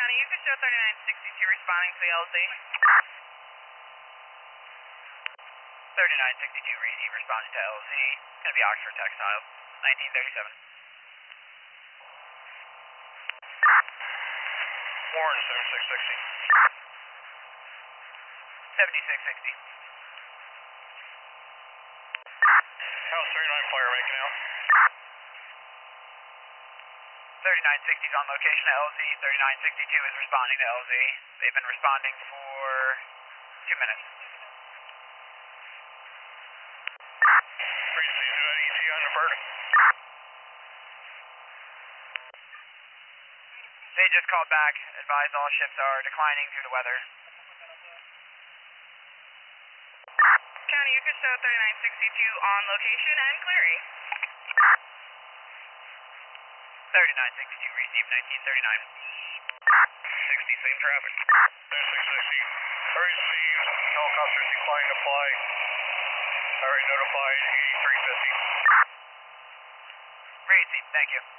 County, you can show 3962 responding to the LZ. 3962 receive responding to LZ. It's going to be Oxford Textiles, 1937. Warren, 7660. 7660. How's 39 Flyer making out? 3960 is on location at LZ. 3962 is responding to LZ. They've been responding for 2 minutes. Receive that ET on the bird. They just called back, advised all ships are declining due to weather. County, you can show 3962 on location and clearing. 3962, receive 1939. 60, same traffic. 3660. Received. Helicopters declined to fly. Already notified 8350. Receive, thank you.